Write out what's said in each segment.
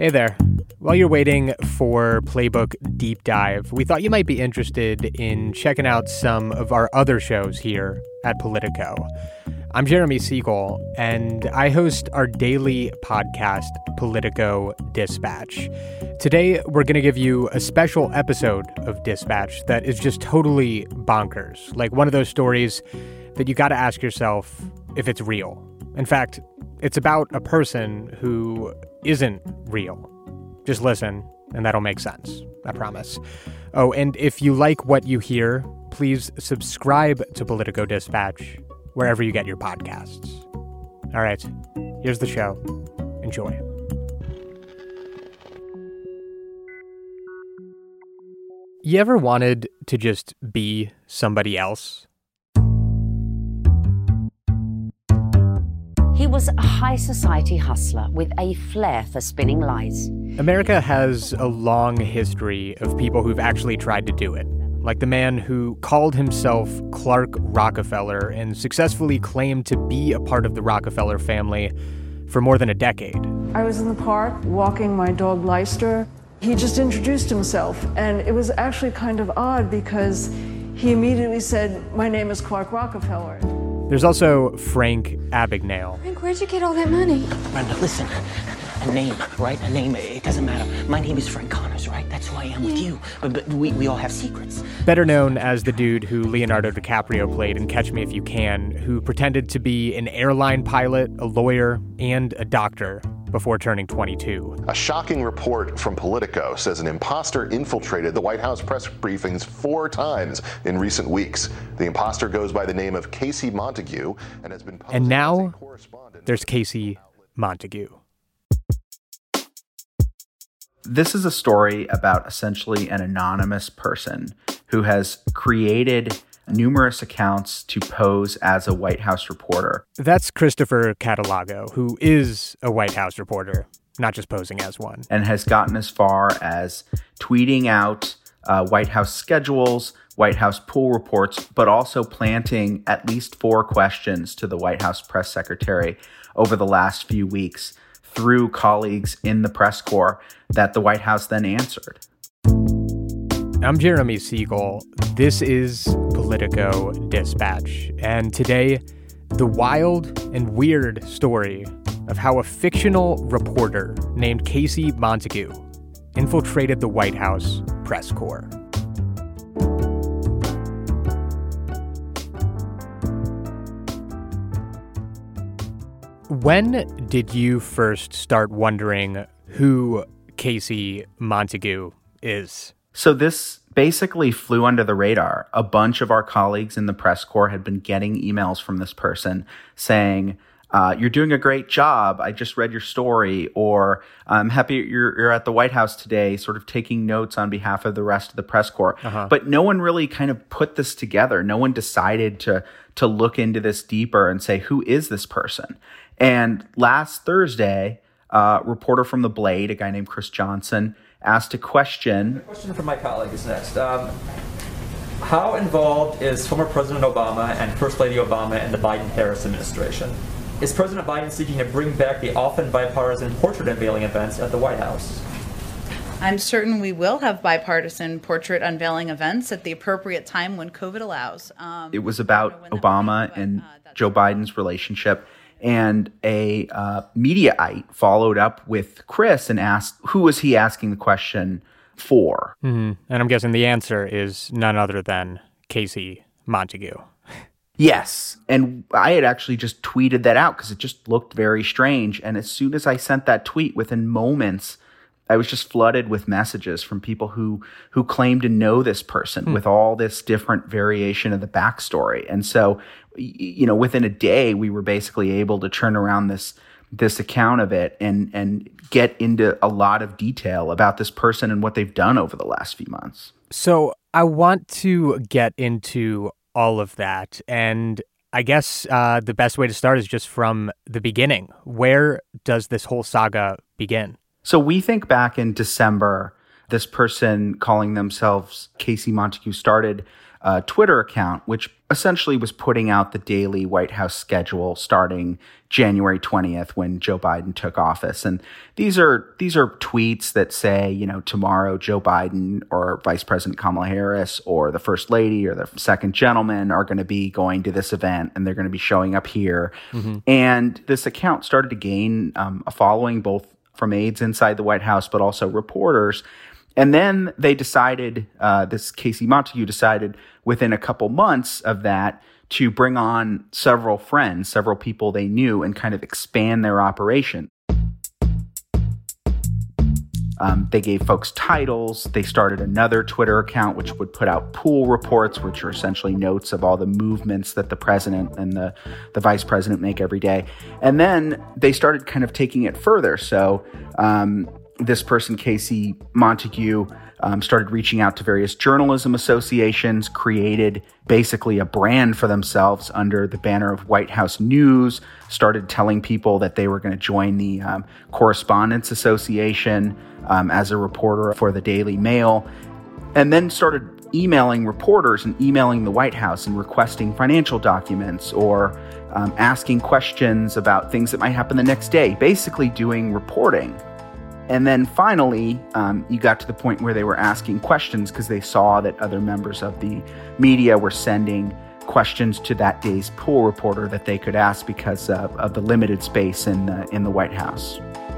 Hey there. While you're waiting for Playbook Deep Dive, we thought you might be interested in checking out some of our other shows here at Politico. I'm Jeremy Siegel, and I host our daily podcast, Politico Dispatch. Today, we're going to give you a special episode of Dispatch that is just totally bonkers, like one of those stories that you got to ask yourself if it's real. In fact, it's about a person who isn't real. Just listen, and that'll make sense. I promise. Oh, and if you like what you hear, please subscribe to Politico Dispatch wherever you get your podcasts. All right, here's the show. Enjoy. You ever wanted to just be somebody else? He was a high society hustler with a flair for spinning lies. America has a long history of people who've actually tried to do it, like the man who called himself Clark Rockefeller and successfully claimed to be a part of the Rockefeller family for more than a decade. I was in the park walking my dog Leicester. He just introduced himself, and it was actually kind of odd because he immediately said, "My name is Clark Rockefeller." There's also Frank Abagnale. Frank, where'd you get all that money? Brenda, listen. A name, right? A name, it doesn't matter. My name is Frank Connors, right? That's who I am with you. But we all have secrets. Better known as the dude who Leonardo DiCaprio played in Catch Me If You Can, who pretended to be an airline pilot, a lawyer, and a doctor before turning 22. A shocking report from Politico says an imposter infiltrated the White House press briefings 4 times in recent weeks. The imposter goes by the name of Casey Montague and has been posted. And now there's Casey Montague. This is a story about essentially an anonymous person who has created numerous accounts to pose as a White House reporter. That's Christopher Catalogo, who is a White House reporter, not just posing as one. And has gotten as far as tweeting out White House schedules, White House pool reports, but also planting at least 4 questions to the White House press secretary over the last few weeks through colleagues in the press corps that the White House then answered. I'm Jeremy Siegel. This is Politico Dispatch. And today, the wild and weird story of how a fictional reporter named Casey Montague infiltrated the White House press corps. When did you first start wondering who Casey Montague is? So this basically flew under the radar. A bunch of our colleagues in the press corps had been getting emails from this person saying, you're doing a great job. I just read your story. Or I'm happy you're at the White House today, sort of taking notes on behalf of the rest of the press corps. But no one really kind of put this together. No one decided to look into this deeper and say, who is this person? And last Thursday, a reporter from The Blade, a guy named Chris Johnson, asked a question. The question from my colleague is next. How involved is former President Obama and First Lady Obama in the Biden-Harris administration? Is President Biden seeking to bring back the often bipartisan portrait unveiling events at the White House? I'm certain we will have bipartisan portrait unveiling events at the appropriate time when COVID allows. It was about Obama and Joe Biden's relationship. And a Mediaite followed up with Chris and asked, who was he asking the question for? And I'm guessing the answer is none other than Casey Montague. Yes. And I had actually just tweeted that out because it just looked very strange. And as soon as I sent that tweet, within moments, I was just flooded with messages from people who claim to know this person with all this different variation of the backstory. And so, you know, within a day, we were basically able to turn around this account of it and get into a lot of detail about this person and what they've done over the last few months. So I want to get into all of that. And I guess the best way to start is just from the beginning. Where does this whole saga begin? So we think back in December, this person calling themselves Casey Montague started Twitter account, which essentially was putting out the daily White House schedule starting January 20th when Joe Biden took office. And these are tweets that say, tomorrow Joe Biden or Vice President Kamala Harris or the First Lady or the Second Gentleman are going to be going to this event and they're going to be showing up here. Mm-hmm. And this account started to gain a following both from aides inside the White House, but also reporters. And then they decided, this Casey Montague decided within a couple months of that to bring on several friends, several people they knew, and kind of expand their operation. They gave folks titles. They started another Twitter account, which would put out pool reports, which are essentially notes of all the movements that the president and the vice president make every day. And then they started kind of taking it further. So this person, Casey Montague, started reaching out to various journalism associations, created basically a brand for themselves under the banner of White House News, started telling people that they were going to join the Correspondents Association as a reporter for the Daily Mail, and then started emailing reporters and emailing the White House and requesting financial documents or asking questions about things that might happen the next day, basically doing reporting. And then finally, you got to the point where they were asking questions because they saw that other members of the media were sending questions to that day's pool reporter that they could ask because of the limited space in the White House.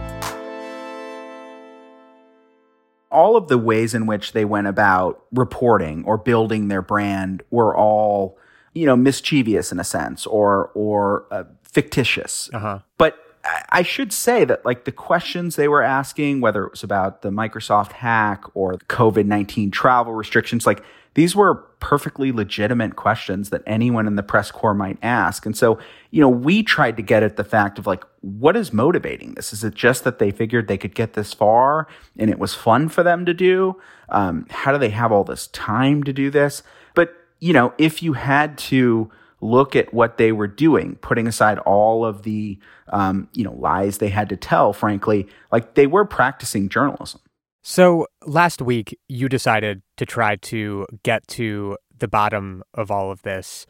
All of the ways in which they went about reporting or building their brand were all, mischievous in a sense or fictitious. Uh-huh. But I should say that the questions they were asking, whether it was about the Microsoft hack or the COVID-19 travel restrictions, these were perfectly legitimate questions that anyone in the press corps might ask. And so, we tried to get at the fact of what is motivating this? Is it just that they figured they could get this far and it was fun for them to do? How do they have all this time to do this? But, if you had to look at what they were doing, putting aside all of the, lies they had to tell, frankly, they were practicing journalism. So last week, you decided to try to get to the bottom of all of this.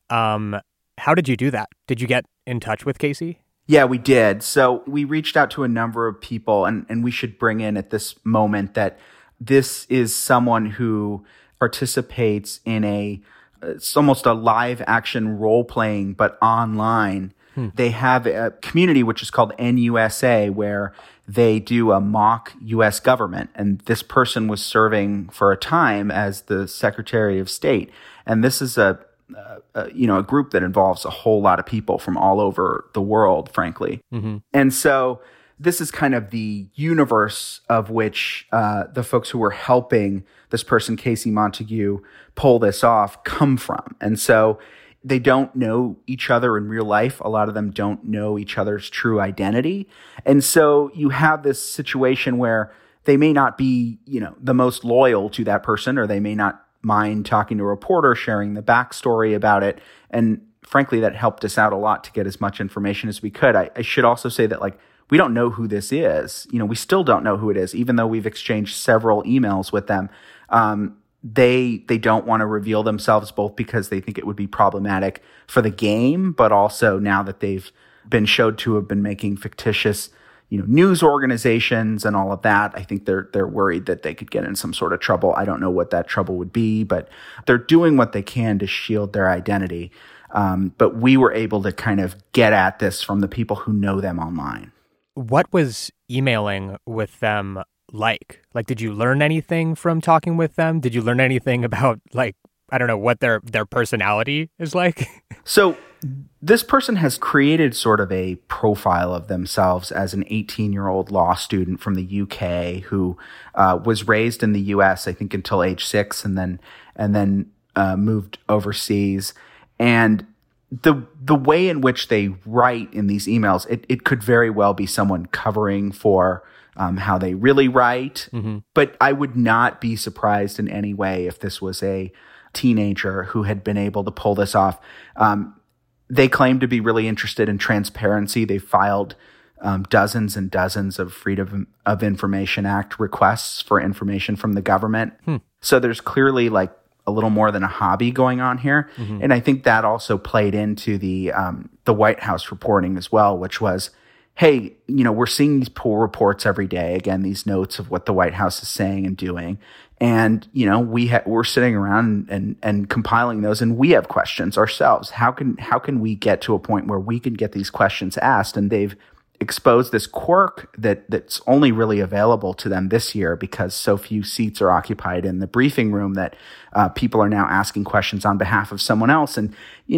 How did you do that? Did you get in touch with Casey? Yeah, we did. So we reached out to a number of people, and we should bring in at this moment that this is someone who participates in it's almost a live action role playing, but online. They have a community which is called NUSA, where they do a mock U.S. government. And this person was serving for a time as the Secretary of State. And this is a group that involves a whole lot of people from all over the world, frankly. Mm-hmm. And so this is kind of the universe of which the folks who were helping this person, Casey Montague, pull this off come from. And so they don't know each other in real life. A lot of them don't know each other's true identity. And so you have this situation where they may not be, the most loyal to that person, or they may not mind talking to a reporter, sharing the backstory about it. And frankly, that helped us out a lot to get as much information as we could. I should also say that we don't know who this is. We still don't know who it is, even though we've exchanged several emails with them. They don't want to reveal themselves, both because they think it would be problematic for the game, but also now that they've been showed to have been making fictitious, news organizations and all of that. I think they're worried that they could get in some sort of trouble. I don't know what that trouble would be, but they're doing what they can to shield their identity. But we were able to kind of get at this from the people who know them online. What was emailing with them like? Did you learn anything from talking with them? Did you learn anything about, I don't know, what their personality is like? So this person has created sort of a profile of themselves as an 18-year-old law student from the UK who was raised in the US, I think, until age 6, and then moved overseas. And the way in which they write in these emails, it could very well be someone covering for how they really write. Mm-hmm. But I would not be surprised in any way if this was a teenager who had been able to pull this off. They claim to be really interested in transparency. They filed dozens and dozens of Freedom of Information Act requests for information from the government. So there's clearly a little more than a hobby going on here. Mm-hmm. And I think that also played into the White House reporting as well, which was, hey, we're seeing these poll reports every day. Again, these notes of what the White House is saying and doing. And, we're sitting around and compiling those, and we have questions ourselves. How can we get to a point where we can get these questions asked? And they've exposed this quirk that's only really available to them this year because so few seats are occupied in the briefing room that people are now asking questions on behalf of someone else. And,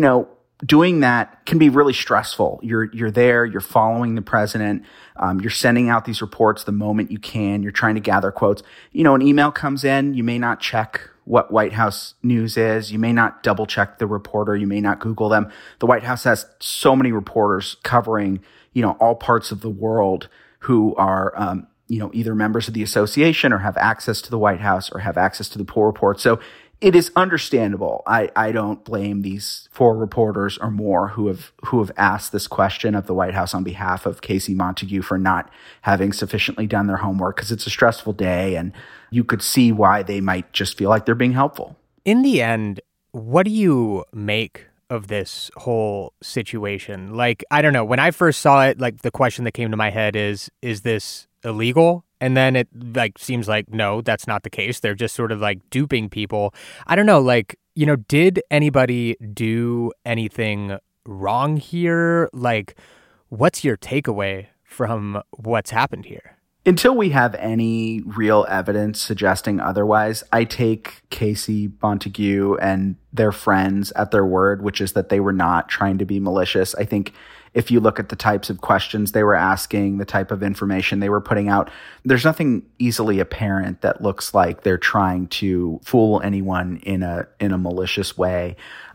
doing that can be really stressful. You're there, you're following the president, you're sending out these reports the moment you can, you're trying to gather quotes. An email comes in, you may not check what White House news is, you may not double check the reporter, you may not Google them. The White House has so many reporters covering, all parts of the world who are, either members of the association or have access to the White House or have access to the poll report. So it is understandable. I don't blame these 4 reporters or more who have asked this question of the White House on behalf of Casey Montague for not having sufficiently done their homework, because it's a stressful day and you could see why they might just feel like they're being helpful. In the end, what do you make of this whole situation? Like, I don't know. When I first saw it, like, the question that came to my head is this illegal? And then it seems like, no, that's not the case. They're just sort of duping people. I don't know, did anybody do anything wrong here? What's your takeaway from what's happened here? Until we have any real evidence suggesting otherwise, I take Casey Montague and their friends at their word, which is that they were not trying to be malicious. I think if you look at the types of questions they were asking, the type of information they were putting out, there's nothing easily apparent that looks like they're trying to fool anyone in a malicious way.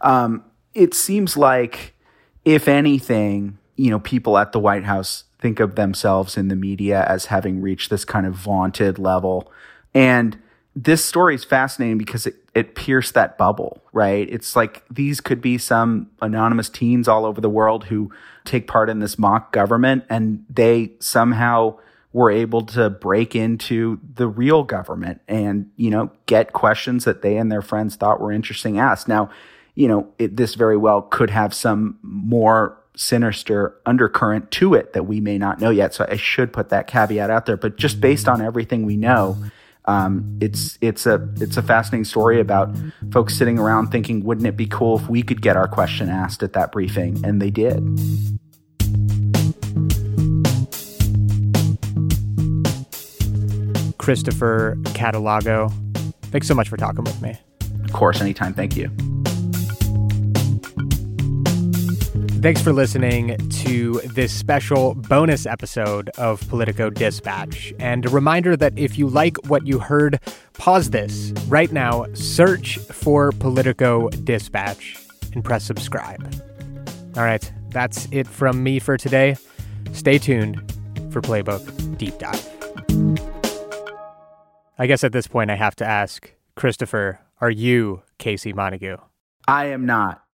It seems like, if anything, people at the White House think of themselves in the media as having reached this kind of vaunted level. And this story is fascinating because it pierced that bubble, right? It's like these could be some anonymous teens all over the world who take part in this mock government, and they somehow were able to break into the real government and, get questions that they and their friends thought were interesting asked. Now, this very well could have some more sinister undercurrent to it that we may not know yet. So I should put that caveat out there. But just based on everything we know, it's a fascinating story about folks sitting around thinking, wouldn't it be cool if we could get our question asked at that briefing? And they did. Christopher Catalogo, thanks so much for talking with me. Of course, anytime. Thank you. Thanks for listening to this special bonus episode of Politico Dispatch. And a reminder that if you like what you heard, pause this right now, search for Politico Dispatch, and press subscribe. All right, that's it from me for today. Stay tuned for Playbook Deep Dive. I guess at this point I have to ask, Christopher, are you Casey Montague? I am not.